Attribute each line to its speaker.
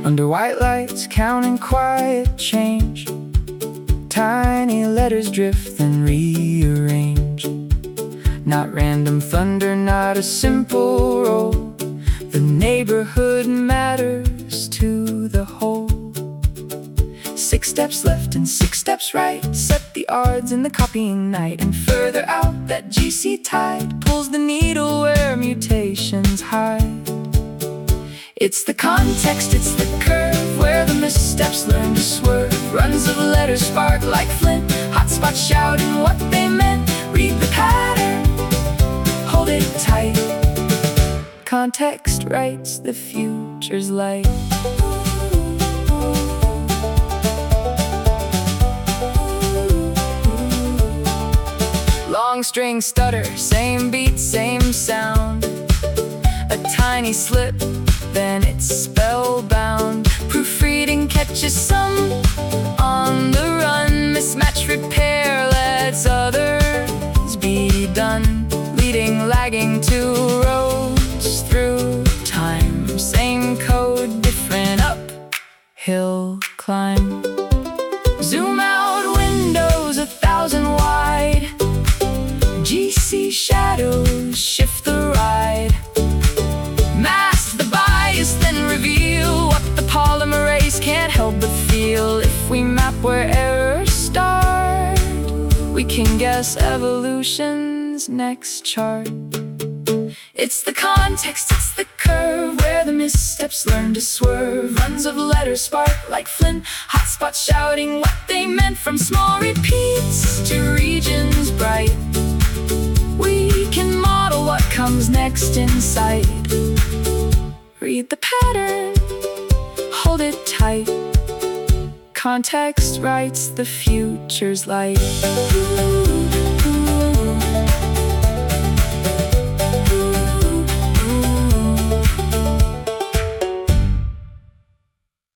Speaker 1: Under white lights, counting quiet change. Tiny letters drift then rearrange. Not random thunder, not a simple roll. The neighborhood matters to the whole. 6 steps left and 6 steps right set the odds in the copying night. And further out, that GC tide pulls the needle where mutations hide. It's the context, it's the curve, where the missteps learn to swerve. Runs of letters spark like flint, hotspots shouting what they meant. Read the pattern, hold it tight. Context writes the future's light. Long string stutter, same beat, same sound. A tiny slip, then it's spellbound. Proofreading catches some on the run. Mismatch repair lets others be done. Leading, lagging, 2 roads through time. Same code, different uphill climb. Zoom out, windows 1,000 wide. GC shadows shift the ride. Mask the bias, then reveal what the polymerase can't help but feel. If we map where errors start, we can guess evolution's next chart. It's the context, it's the curve, where the missteps learn to swerve. Runs of letters spark like flint, hotspots shouting what they meant. From small repeats to regions bright, we can model what comes next in sight. Read the pattern, hold it tight. Context writes the future's light.